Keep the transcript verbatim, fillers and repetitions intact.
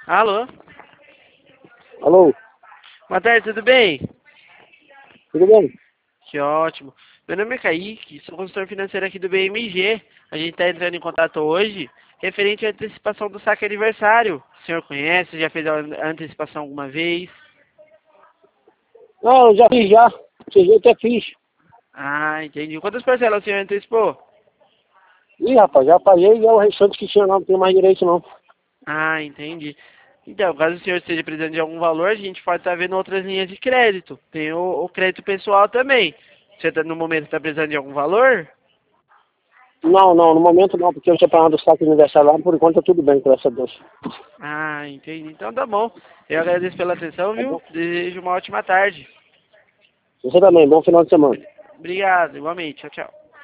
Alô? Alô, Boa tarde, tudo bem? tudo bem? Que ótimo. Meu nome é Kaique, sou consultor financeiro aqui do B M G. A gente está entrando em contato hoje referente à antecipação do saque aniversário. O senhor conhece? Já fez a a antecipação alguma vez? Não, eu já fiz já. Esse jeito é fiz. Ah, entendi. Quantas parcelas o senhor antecipou? Ih, rapaz, já paguei e é o restante que tinha não, não tem mais direito não. Ah, entendi. Então, caso o senhor esteja precisando de algum valor, a gente pode estar vendo outras linhas de crédito. Tem o, o crédito pessoal também. Você tá, no momento está precisando de algum valor? Não, não, no momento não, porque eu tinha pagado o saque aniversário lá, por enquanto tá tudo bem, graças a Deus. Ah, entendi. Então tá bom. Eu agradeço pela atenção, Tá viu? bom? Desejo uma ótima tarde. Você também, bom final de semana. Obrigado, igualmente. Tchau, tchau.